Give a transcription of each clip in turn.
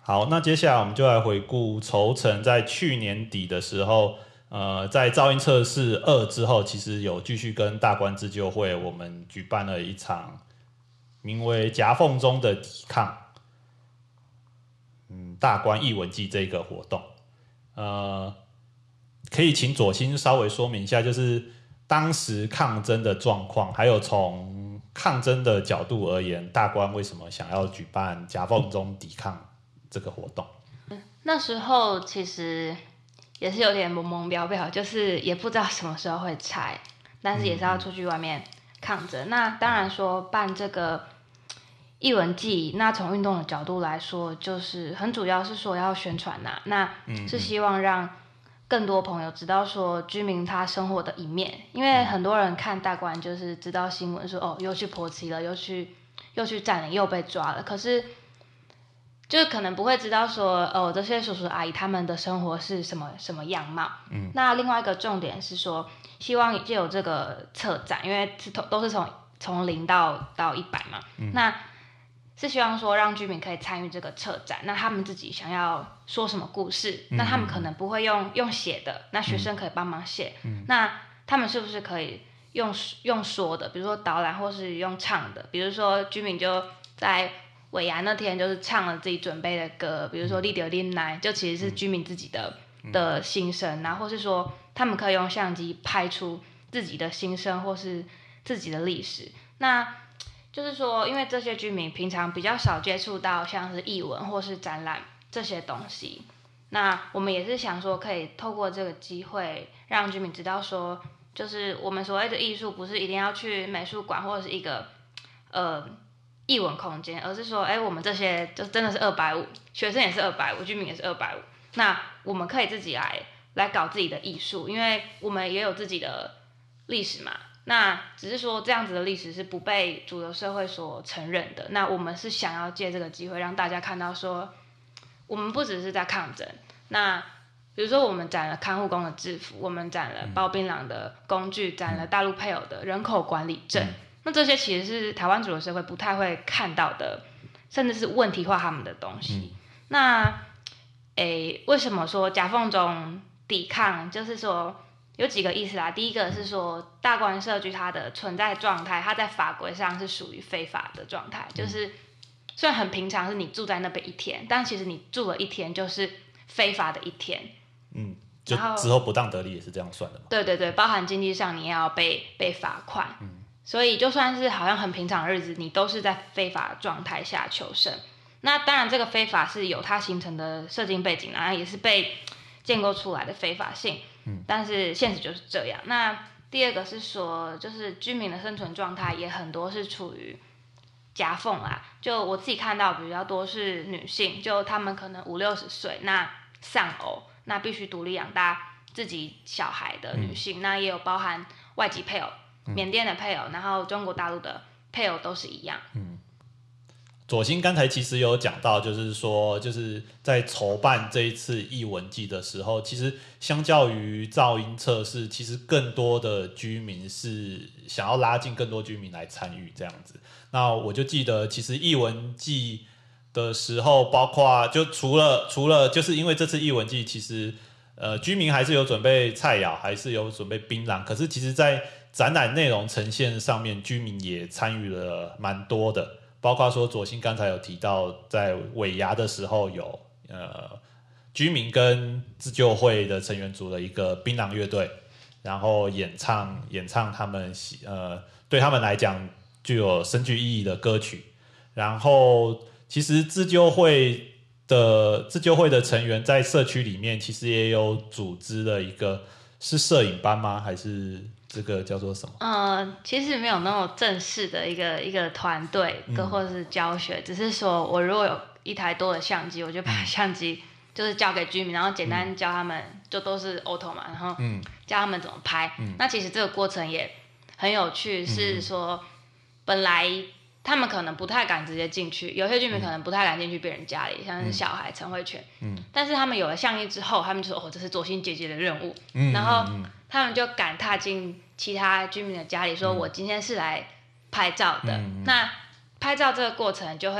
好，那接下来我们就来回顾筹城在去年底的时候，在噪音测试2之后，其实有继续跟大关自救会我们举办了一场名为夹缝中的抵抗，大关艺文季这个活动。可以请左心稍微说明一下，就是当时抗争的状况，还有从抗争的角度而言，大关为什么想要举办夹缝中抵抗这个活动？ 那时候其实也是有点懵懵标标，就是也不知道什么时候会拆，但是也是要出去外面抗争。那当然说办这个艺文季，那从运动的角度来说，就是很主要是说要宣传呐，那是希望让更多朋友知道说居民他生活的一面，因为很多人看大关就是知道新闻说又去泼漆了，又去占领，又被抓了，可是就可能不会知道说这些叔叔阿姨他们的生活是什么样貌。那另外一个重点是说，希望借由这个策展，因为都是从0到100嘛，那是希望说让居民可以参与这个策展，那他们自己想要说什么故事，那他们可能不会用写的，那学生可以帮忙写，那他们是不是可以用说的，比如说导览或是用唱的，比如说居民就在尾牙那天就是唱了自己准备的歌，比如说你就你来，就其实是居民自己的心声，然后或是说他们可以用相机拍出自己的心声或是自己的历史。那就是说因为这些居民平常比较少接触到像是艺文或是展览这些东西，那我们也是想说可以透过这个机会让居民知道说，就是我们所谓的艺术不是一定要去美术馆或者是一个艺文空间，而是说我们这些就真的是250，学生也是250，居民也是250，那我们可以自己来搞自己的艺术，因为我们也有自己的历史嘛，那只是说这样子的历史是不被主流社会所承认的，那我们是想要借这个机会让大家看到说我们不只是在抗争，那比如说我们展了看护工的制服，我们展了包槟榔的工具，展了大陆配偶的人口管理证，那这些其实是台湾主流社会不太会看到的，甚至是问题化他们的东西。那为什么说夹缝中抵抗，就是说有几个意思啦。第一个是说大关社区它的存在状态，它在法规上是属于非法的状态，就是虽然很平常是你住在那边1天，但其实你住了1天就是非法的1天。 就之后不当得利也是这样算的嘛？ 对对对，包含经济上你也要被罚款。所以就算是好像很平常的日子，你都是在非法状态下求生。那当然这个非法是有它形成的社经背景，然后也是被建构出来的非法性，但是现实就是这样。那第二个是说，就是居民的生存状态也很多是处于夹缝啦，就我自己看到比较多是女性，就她们可能50-60岁，那丧偶，那必须独立养大自己小孩的女性，那也有包含外籍配偶，缅甸的配偶，然后中国大陆的配偶都是一样。 左心刚才其实有讲到，就是说，就是在筹办这一次艺文季的时候，其实相较于噪音测试，其实更多的居民是想要拉近更多居民来参与这样子。那我就记得，其实艺文季的时候，包括就除了就是因为这次艺文季，其实居民还是有准备菜肴，还是有准备槟榔，可是其实在展览内容呈现上面，居民也参与了蛮多的。包括说左心刚才有提到，在尾牙的时候有居民跟自救会的成员组了一个槟榔乐队，然后演唱他们对他们来讲具有深具意义的歌曲。然后其实自救会的成员在社区里面其实也有组织了一个是摄影班吗？还是这个叫做什么？ 其实没有那么正式的一个团队或者是教学，只是说我如果有一台多的相机，我就把相机就是交给居民，然后简单教他们，就都是 auto 嘛，然后教他们怎么拍。那其实这个过程也很有趣，是说本来他们可能不太敢直接进去，有些居民可能不太敢进去别人家里，像是小孩陈慧泉，但是他们有了相机之后，他们就说这是左心姐姐的任务，然后他们就敢踏进其他居民的家里，说我今天是来拍照的。那拍照这个过程就会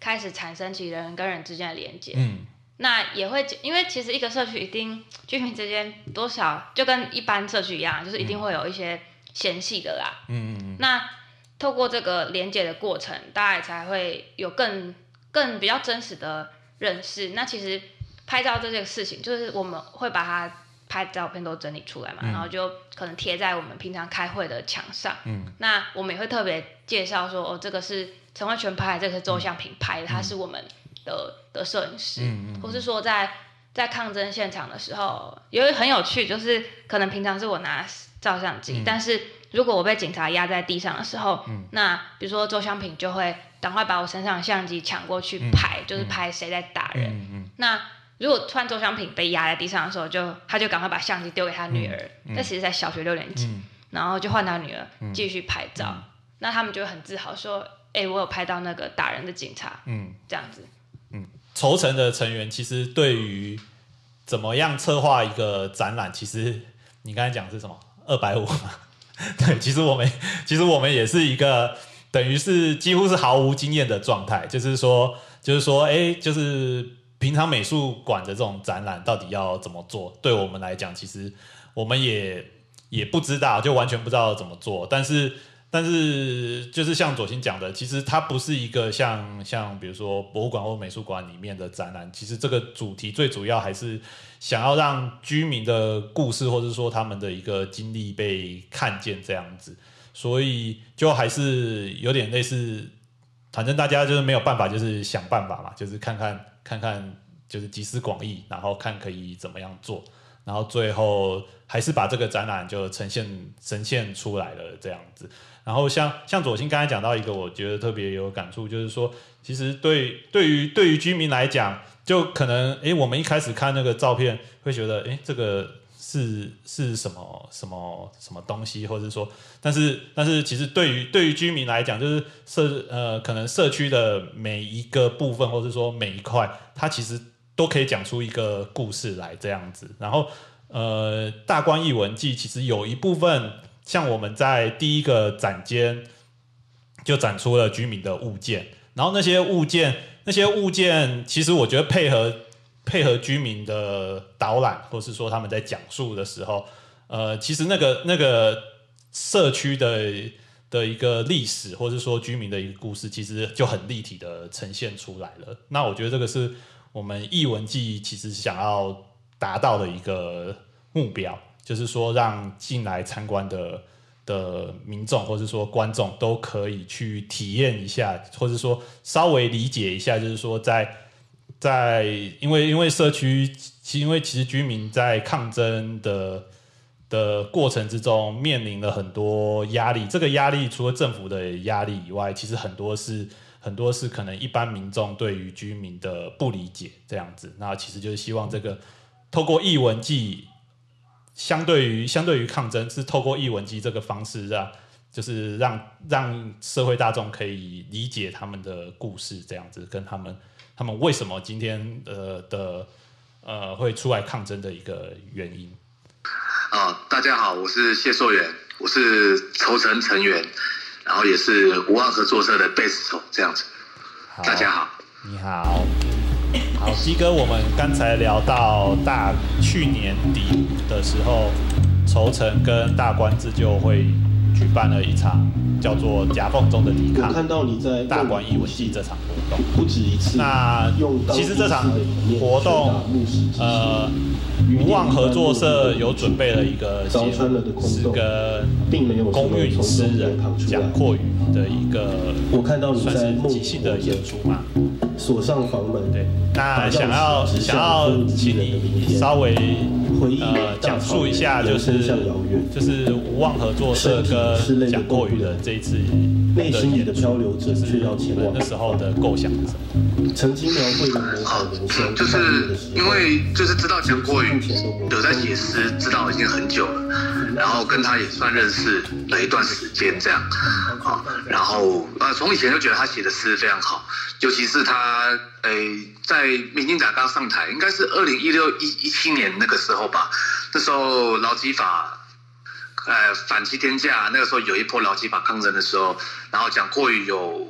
开始产生起人跟人之间的连接。 嗯， 那也会因为其实一个社区一定居民之间多少就跟一般社区一样，就是一定会有一些嫌隙的啦。那透过这个连接的过程，大家才会有更比较真实的认识。那其实拍照这件事情，就是我们会把它拍照片都整理出来嘛，然后就可能贴在我们平常开会的墙上。那我们也会特别介绍说，哦，这个是陈慧全拍的，这个是周相平拍的，他是我们的摄影师，或是说在抗争现场的时候，有很有趣，就是可能平常是我拿照相机，但是如果我被警察压在地上的时候，那比如说周相平就会赶快把我身上的相机抢过去拍，就是拍谁在打人。那如果突然周相平被压在地上的时候，他就赶快把相机丢给他女儿，那其实在小学6年级，然后就换他女儿继续拍照，那他们就会很自豪说，我有拍到那个打人的警察，这样子。 筹成的成员其实对于怎么样策划一个展览，其实你刚才讲是什么250嘛？对，其实我们也是一个等于是几乎是毫无经验的状态，就是说，就是平常美术馆的这种展览到底要怎么做？对我们来讲，其实我们也不知道，就完全不知道怎么做。但是就是像左心讲的，其实它不是一个像比如说博物馆或美术馆里面的展览，其实这个主题最主要还是想要让居民的故事或者说他们的一个经历被看见这样子，所以就还是有点类似，反正大家就是没有办法，就是想办法嘛，就是看看就是集思广益，然后看可以怎么样做，然后最后还是把这个展览就呈现出来了这样子。然后像左心刚才讲到一个我觉得特别有感触，就是说其实对于居民来讲，就可能我们一开始看那个照片会觉得这个是什么东西，或者说但是其实对于居民来讲，就是可能社区的每一个部分或者说每一块，它其实都可以讲出一个故事来这样子。然后大观艺文季其实有一部分像我们在第一个展间就展出了居民的物件，然后那些物件其实我觉得配合居民的导览，或是说他们在讲述的时候，其实那个社区的一个历史，或是说居民的一个故事，其实就很立体的呈现出来了。那我觉得这个是我们艺文季其实想要达到的一个目标，就是说让进来参观的民众或是说观众都可以去体验一下，或是说稍微理解一下，就是说因为社区，因为其实居民在抗争的过程之中面临了很多压力，这个压力除了政府的压力以外，其实很多是可能一般民众对于居民的不理解这样子。那其实就是希望这个透过艺文季，相对于抗争，是透过艺文季这个方式就是让社会大众可以理解他们的故事这样子，跟他们为什么今天会出来抗争的一个原因。 大家好，我是谢硕元，我是筹成成员，然后也是无望合作社的贝斯手这样子。大家好， 你好。好，基哥，我们刚才聊到去年底的时候，筹成跟大观自救会举办了一场叫做夹缝中的抵抗， 我看到你在大观艺文季这场活动不止一次。 那其实这场活动，无望合作社有准备了一个节目，是跟公运诗人蒋阔宇的一个算是即兴的演出嘛。 锁上房门， 对，那想要请你稍微讲述一下，就是无望合作社跟蒋阔宇的这一次内心里的漂流者却要前往那时候的构想是什么？ 曾经描绘的美好人生， 就是因为就是知道蒋阔宇有在写诗，知道已经很久了，然后跟他也算认识了一段时间这样，然后从以前就觉得他写的诗非常好，尤其是他在民进党刚上台，应该是2016-17年那个时候吧，那时候劳基法反7天假，那个时候有一波劳基法抗争的时候，然后蒋阔宇有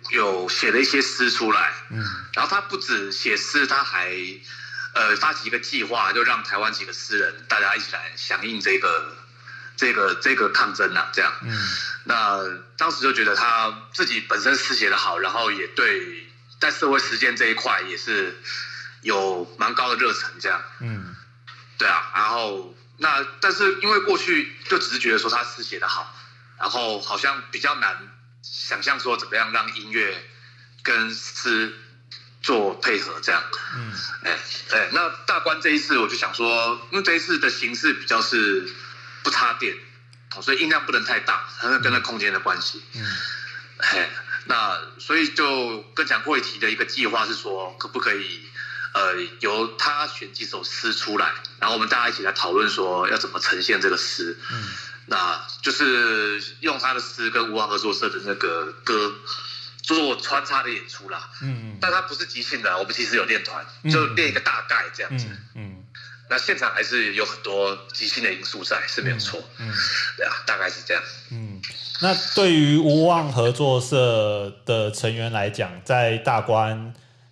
有写了一些诗出来，然后他不止写诗，他还发起一个计划，就让台湾几个诗人大家一起来响应这个抗争啊，这样。那当时就觉得他自己本身诗写得好，然后也对在社会实践这一块也是有蛮高的热忱，这样。对啊，然后但是因为过去就只是觉得说他诗写得好，然后好像比较难想象说怎么样让音乐跟诗做配合这样。那大关这一次我就想说，因为这一次的形式比较是不插电，所以音量不能太大，跟那空间的关系。那所以就跟蒋阔宇提的一个计划是说，可不可以由他选几首诗出来，然后我们大家一起来讨论说要怎么呈现这个诗。那就是用他的诗跟无望合作社的那个歌做穿插的演出啦。但他不是即兴的，我们其实有练团，就练一个大概这样子。那现场还是有很多即兴的因素在，是没有错。对啊，大概是这样。 那对于无望合作社的成员来讲，在大关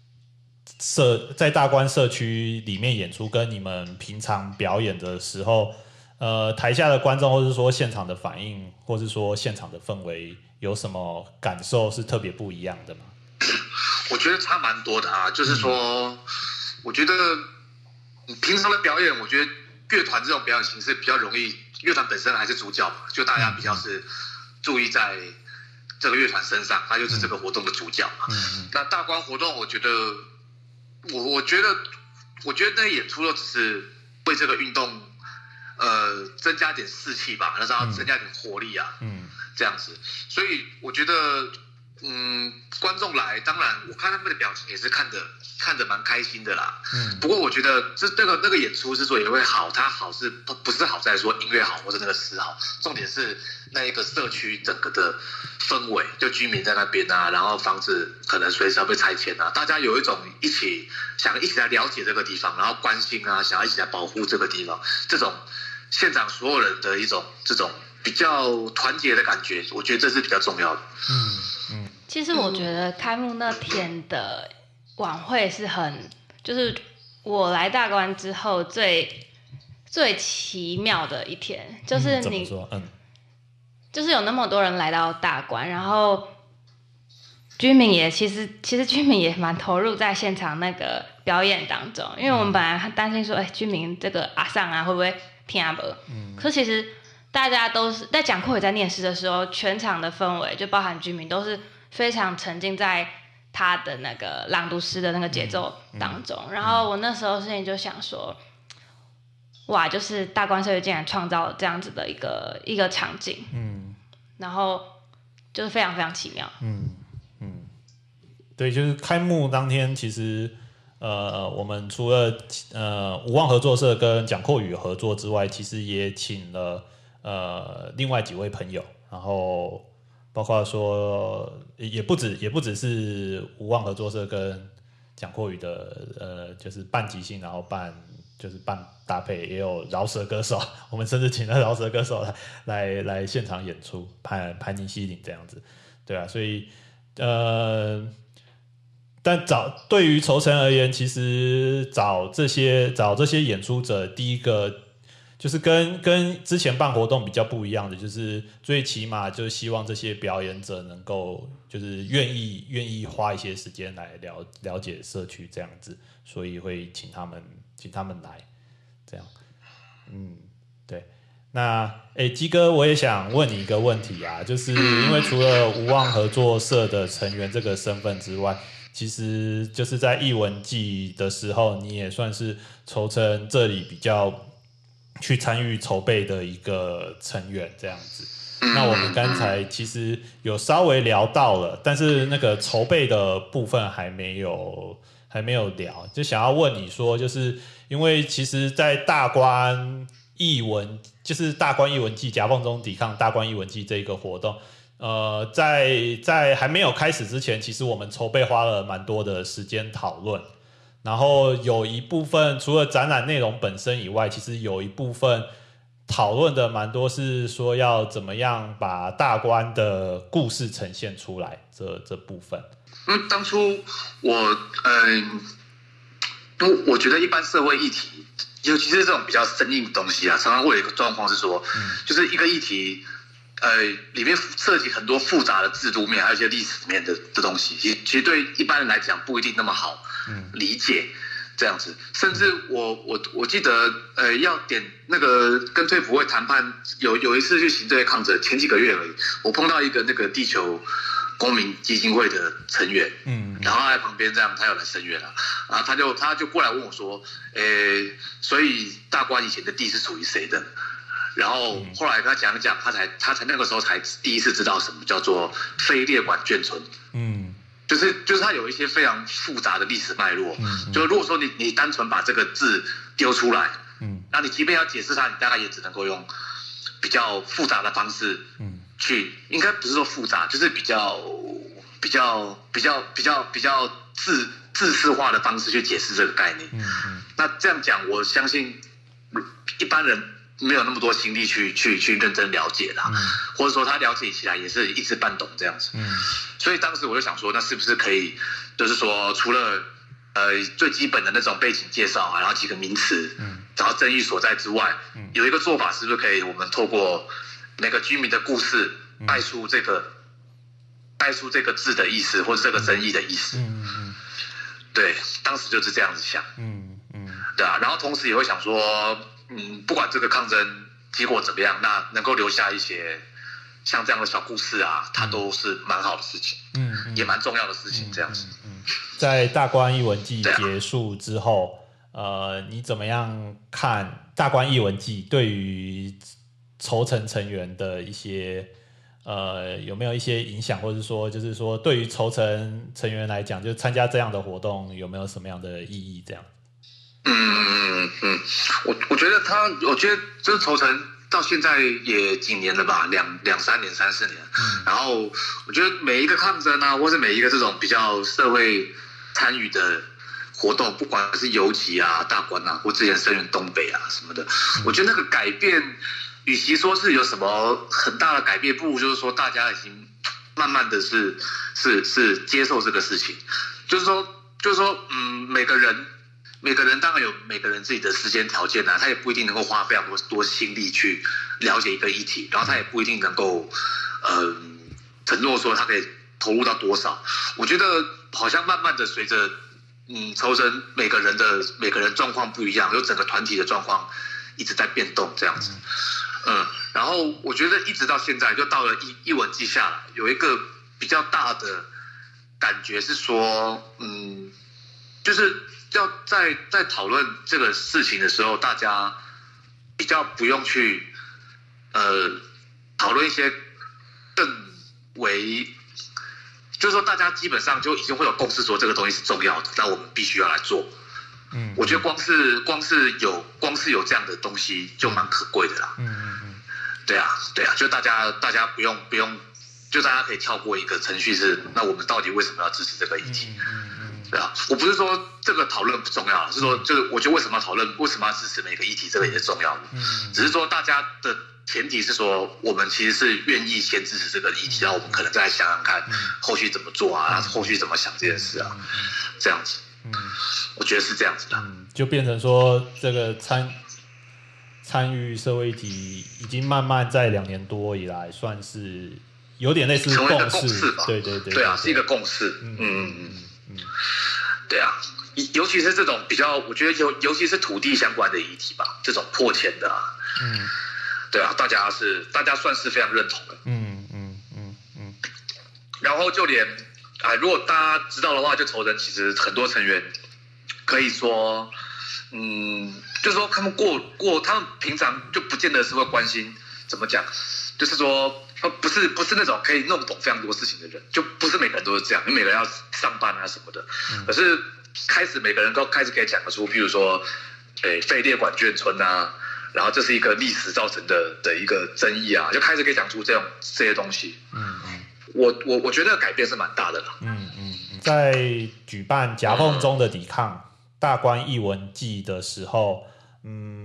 社区里面演出，跟你们平常表演的时候，台下的观众，或是说现场的反应，或是说现场的氛围，有什么感受是特别不一样的吗？ 我觉得差蛮多的啊，就是说，我觉得平常的表演，我觉得乐团这种表演形式比较容易，乐团本身还是主角嘛，就大家比较是注意在这个乐团身上，它就是这个活动的主角嘛。那大关活动，我觉得那演出都只是为这个运动增加点士气吧，那是要增加点活力啊，这样子。所以我觉得，观众来，当然我看他们的表情也是看得蛮开心的啦。不过我觉得那个演出之所以会好，它好是不是好在说音乐好或者那个诗好，重点是那一个社区整个的氛围，就居民在那边啊，然后房子可能随时要被拆迁啊，大家有一种想一起来了解这个地方，然后关心啊，想要一起来保护这个地方，这种现场所有人的一种这种比较团结的感觉，我觉得这是比较重要的。 其实我觉得开幕那天的晚会是就是我来大关之后最奇妙的一天，就是怎么说？ 就是有那么多人来到大关，然后居民也其实居民也蛮投入在现场那个表演当中，因为我们本来担心说，居民这个阿桑啊会不会听不懂？可其实大家都是在蒋阔宇在念诗的时候，全场的氛围就包含居民都是非常沉浸在他的那个朗读诗的那个节奏当中。然后我那时候心里就想说，哇，就是大关社区竟然创造了这样子的一个场景，然后就是非常非常奇妙。 对，就是开幕当天，其实我们除了无望合作社跟蒋阔宇合作之外，其实也请了另外几位朋友，然后包括说也不只是无望合作社跟蒋阔宇的就是半即兴，然后半搭配，也有饶舌歌手，我们甚至请了饶舌歌手来现场演出，盘尼西林这样子，对啊，所以但对于筹成而言，其实找这些演出者，第一个就是跟之前办活动比较不一样的，就是最起码就是希望这些表演者能够就是愿意花一些时间来了解社区这样子，所以会请他们来这样。对。那基哥，我也想问你一个问题啊，就是因为除了无望合作社的成员这个身份之外，其实就是在艺文季的时候，你也算是筹成这里比较去参与筹备的一个成员这样子。那我们刚才其实有稍微聊到了，但是那个筹备的部分还没有聊，就想要问你说，就是因为其实在大关艺文季夹缝中抵抗大关艺文季这个活动，在还没有开始之前，其实我们筹备花了蛮多的时间讨论，然后有一部分除了展览内容本身以外，其实有一部分讨论的蛮多，是说要怎么样把大观的故事呈现出来这部分。 当初我觉得一般社会议题，尤其是这种比较生硬的东西啊，常常会有一个状况是说，就是一个议题，里面涉及很多复杂的制度面，还有一些历史面的东西，其实对一般人来讲不一定那么好理解。这样子，甚至我记得，要点那个跟退辅会谈判，有一次去行政院抗争，前几个月而已，我碰到一个那个地球公民基金会的成员，然后他在旁边这样，他有来声援了，然后他就过来问我说，所以大观以前的地是属于谁的？然后后来跟他讲，他才那个时候才第一次知道什么叫做非列管眷村，就是它有一些非常复杂的历史脉络，就如果说你单纯把这个字丢出来，那你即便要解释它，你大概也只能够用比较复杂的方式去，应该不是说复杂，就是比较字式化的方式去解释这个概念。那这样讲，我相信一般人没有那么多心力去认真了解啦，或者说他了解起来也是一知半懂这样子。所以当时我就想说，那是不是可以，就是说除了最基本的那种背景介绍啊，然后几个名词，找到争议所在之外，有一个做法是不是可以，我们透过每个居民的故事带出这个字的意思，或者这个争议的意思。对，当时就是这样子想。对啊，然后同时也会想说，不管这个抗争结果怎么样，那能够留下一些像这样的小故事啊，它都是蛮好的事情，也蛮重要的事情，这样子。 在大观艺文季结束之后，你怎么样看大观艺文季对于筹成成员的一些有没有一些影响，或者说就是说对于筹成成员来讲，就参加这样的活动有没有什么样的意义？这样？ 我觉得就是筹成到现在也几年了吧，两三年、3、4年。然后我觉得每一个抗争啊，或是每一个这种比较社会参与的活动，不管是游集啊、大观啊，或之前声援东北啊什么的，我觉得那个改变，与其说是有什么很大的改变，不如就是说大家已经慢慢的是接受这个事情，就是说，每个人当然有每个人自己的时间条件啊，他也不一定能够花非常多心力去了解一个议题，然后他也不一定能够承诺说他可以投入到多少。我觉得好像慢慢的随着筹成每个人状况不一样，有整个团体的状况一直在变动这样子。然后我觉得一直到现在，就到了艺文季下来，有一个比较大的感觉是说，就是要在讨论这个事情的时候，大家比较不用去讨论一些更为，就是说大家基本上就已经会有共识，说这个东西是重要的，那我们必须要来做。我觉得光是有这样的东西就蛮可贵的啦。对啊，就大家不用，就大家可以跳过一个程序是，那我们到底为什么要支持这个议题？对啊，我不是说这个讨论不重要，是说就是我觉得为什么要讨论，为什么要支持每个议题，这个也是重要的。只是说大家的前提是说，我们其实是愿意先支持这个议题，然后我们可能再来想想看后续怎么做啊，后续怎么想这件事啊，这样子。我觉得是这样子的。 就变成说这个参与社会议题已经慢慢在2年多以来，算是有点类似成为一个共识吧。对啊，是一个共识。对啊，尤其是这种比较，我觉得尤其是土地相关的议题吧，这种迫迁的啊，对啊，大家算是非常认同的。然后就连如果大家知道的话，就筹成其实很多成员可以说，就是说他们他们平常就不见得是会关心，怎么讲，就是说不是那种可以弄懂非常多事情的人，就不是每个人都是这样，因为每个人要上班啊什么的。可是每个人都开始可以讲得出，譬如说，废列管眷村啊，然后这是一个历史造成的一个争议啊，就开始可以讲出这些东西。我觉得改变是蛮大的啦。 在举办夹缝中的抵抗大观艺文季的时候，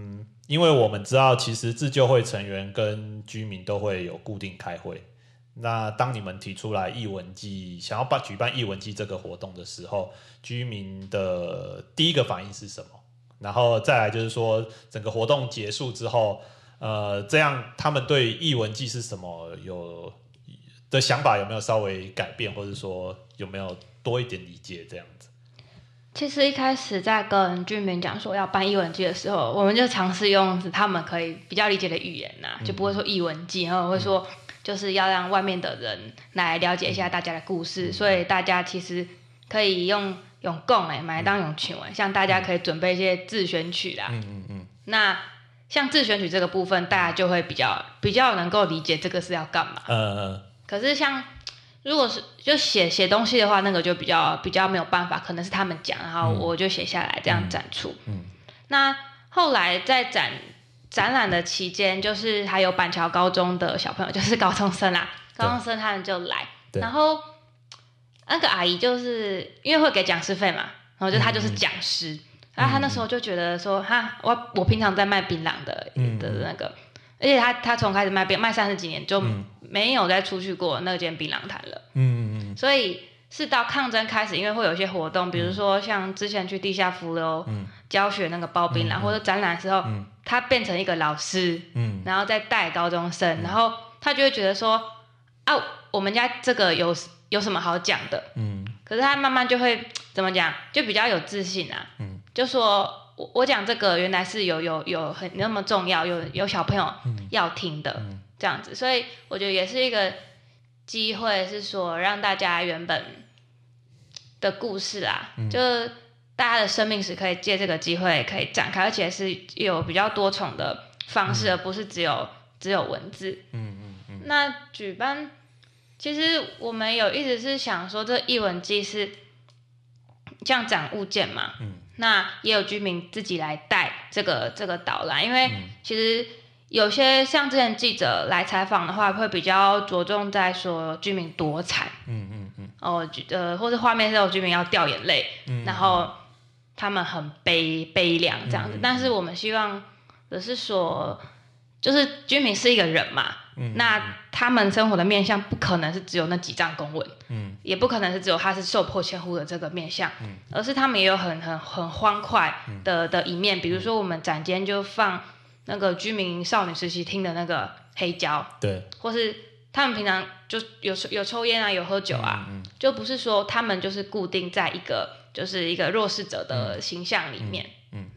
因为我们知道，其实自救会成员跟居民都会有固定开会。那当你们提出来艺文季想要举办艺文季这个活动的时候，居民的第一个反应是什么？然后再来就是说，整个活动结束之后，这样他们对艺文季是什么的想法有没有稍微改变，或者说有没有多一点理解这样子？ 其实一开始在跟居民讲说要办艺文季的时候，我们就尝试用他们可以比较理解的语言就不会说艺文季，然后会说就是要让外面的人来了解一下大家的故事，所以大家其实可以用讲的买当用唱的，像大家可以准备一些自选曲啦。那像自选曲这个部分，大家就会比较能够理解这个是要干嘛。可是像如果是就写东西的话，那个就比较没有办法，可能是他们讲，然后我就写下来这样展出。那后来在展览的期间，就是还有板桥高中的小朋友，就是高中生啦，高中生他们就来，然后那个阿姨就是因为会给讲师费嘛，然后他就是讲师，然后他那时候就觉得说，我平常在卖槟榔的那个，而且他从开始卖30几年就没有再出去过那间槟榔摊了，所以是到抗争开始，因为会有一些活动，比如说像之前去地下浮流教学那个包槟榔，或者展览的时候，他变成一个老师，然后再带高中生，然后他就会觉得说，我们家这个有什么好讲的？可是他慢慢就会怎么讲，就比较有自信啊，就说我讲这个原来是有很那么重要，有小朋友要听的，这样子，所以我觉得也是一个机会，是说让大家原本的故事啦，就是大家的生命史可以借这个机会可以展开，而且是有比较多重的方式，而不是只有文字。那举办，其实我们有一直是想说，这艺文季是像展物件嘛，那也有居民自己来带这个导览，因为其实有些像之前记者来采访的话，会比较着重在说居民多惨，或者画面上有居民要掉眼泪，然后他们很悲凉这样子，但是我们希望的是说，就是居民是一个人嘛，那他们生活的面向不可能是只有那几张公文，也不可能是只有他是受迫迁户的这个面向，而是他们也有很欢快的一面，比如说我们展间就放那个居民少女时期听的那个黑胶，对，或是他们平常就有抽烟啊，有喝酒啊，就不是说他们就是固定在就是一个弱势者的形象里面。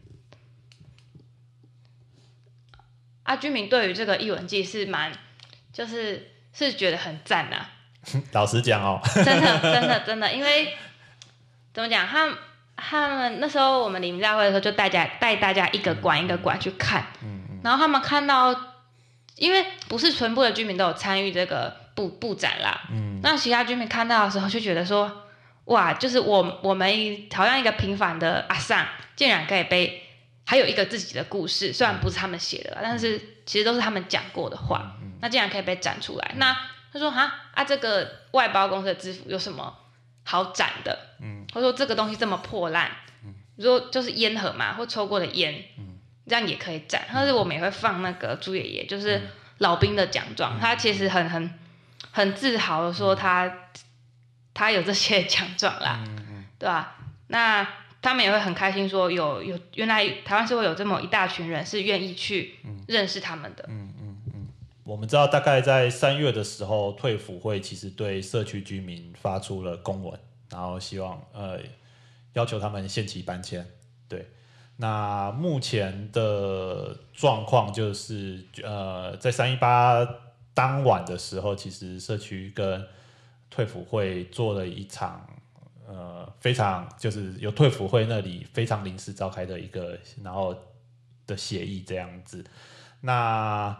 居民对于这个艺文季是是觉得很赞啊。 老实讲哦， 真的，因为怎么讲，他们那时候我们黎明大会的时候，就带大家一个馆一个馆去看，然后他们看到，因为不是全部的居民都有参与这个布展啦，那其他居民看到的时候就觉得说，哇，就是我们好像一个平凡的阿桑，竟然可以还有一个自己的故事，虽然不是他们写的，但是其实都是他们讲过的话，那竟然可以被展出来。那他说这个外包公司的制服有什么好展的？或者说这个东西这么破烂，比如说就是烟盒嘛，或抽过的烟，这样也可以展。但是我们也会放那个朱爷爷，就是老兵的奖状，他其实很自豪的说他有这些奖状啦，对吧？那他们也会很开心说有原来台湾社会有这么一大群人是愿意去认识他们的。 我们知道大概在3月的时候，退辅会其实对社区居民发出了公文，然后希望要求他们限期搬迁。对，那目前的状况就是在318当晚的时候，其实社区跟退辅会做了一场非常就是由退辅会那里非常临时召开的一个然后的协议这样子。那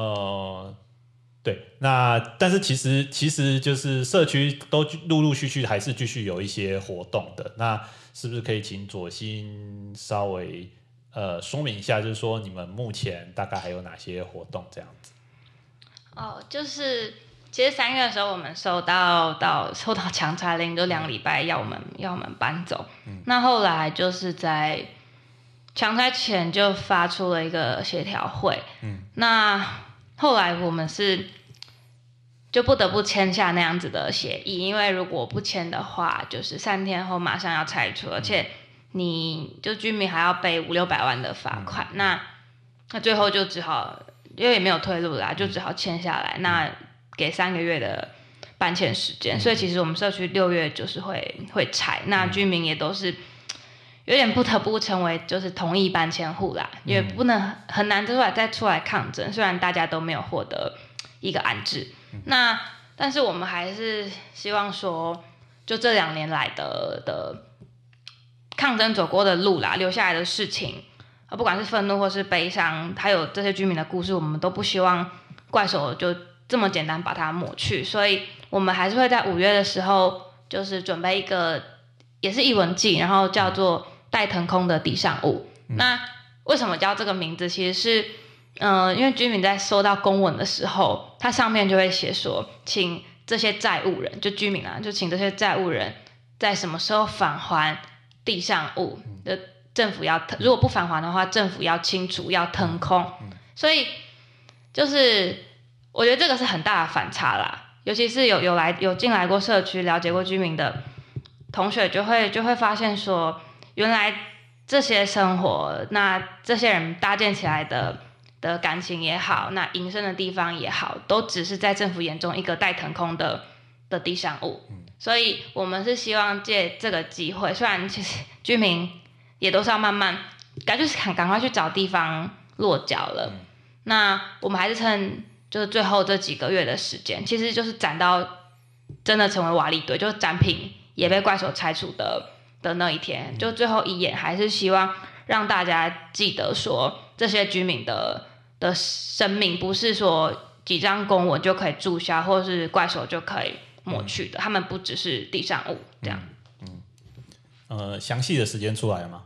对，那但是其实就是社区都陆陆续续还是继续有一些活动的。那是不是可以请左心稍微说明一下，就是说你们目前大概还有哪些活动这样子？ 就是其实3月的时候，我们收到强拆令，就2个礼拜要我们搬走。那后来就是在强拆前就发出了一个协调会，那后来我们是就不得不签下那样子的协议，因为如果不签的话，就是3天后马上要拆除，而且你就居民还要背500-600万的罚款，那最后就只好，因为也没有退路啦，就只好签下来，那给3个月的搬迁时间，所以其实我们社区6月就是会拆，那居民也都是有点不得不成为就是同意搬迁户啦，因为不能很难再出来抗争，虽然大家都没有获得一个安置，那但是我们还是希望说，就这2年来的抗争走过的路啦，留下来的事情，不管是愤怒或是悲伤，还有这些居民的故事，我们都不希望怪手就这么简单把它抹去，所以我们还是会在5月的时候，就是准备一个也是艺文季，然后叫做带腾空的地上物。那为什么叫这个名字？其实是因为居民在收到公文的时候，它上面就会写说，请这些债务人，就居民啊，就请这些债务人在什么时候返还地上物的，政府要如果不返还的话，政府要清除，要腾空。所以就是我觉得这个是很大的反差啦，尤其是有进来过社区、了解过居民的同学，就会发现说，原来这些生活，那这些人搭建起来的感情也好，那营生的地方也好，都只是在政府眼中一个待腾空的地上物。所以我们是希望借这个机会，虽然其实居民也都是要慢慢就是赶快去找地方落脚了，那我们还是趁就是最后这几个月的时间，其实就是展到真的成为瓦砾堆，就是展品也被怪手拆除的那一天，就最后一眼还是希望让大家记得说，这些居民的生命不是说几张公文就可以注销，或是怪手就可以抹去的，他们不只是地上物这样。 详细的时间出来了吗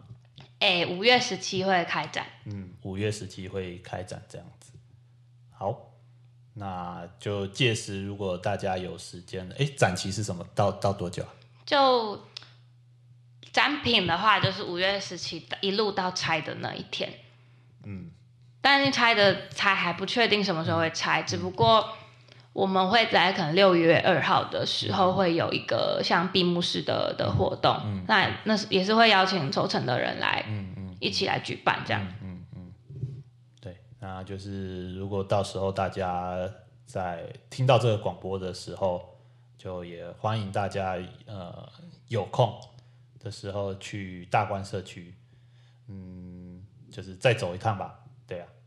？5月17会开展。 5月17会开展这样子。好，那就届时如果大家有时间了，展期是什么？到多久啊？ 就展品的话，就是5月17一路到拆的那一天。但是拆还不确定什么时候会拆，只不过我们会在可能6月2号的时候会有一个像闭幕式的活动，那也是会邀请抽成的人来，一起来举办这样。 对，那就是如果到时候大家在听到这个广播的时候，就也欢迎大家有空的时候去大观社区，就是再走一趟吧。对啊。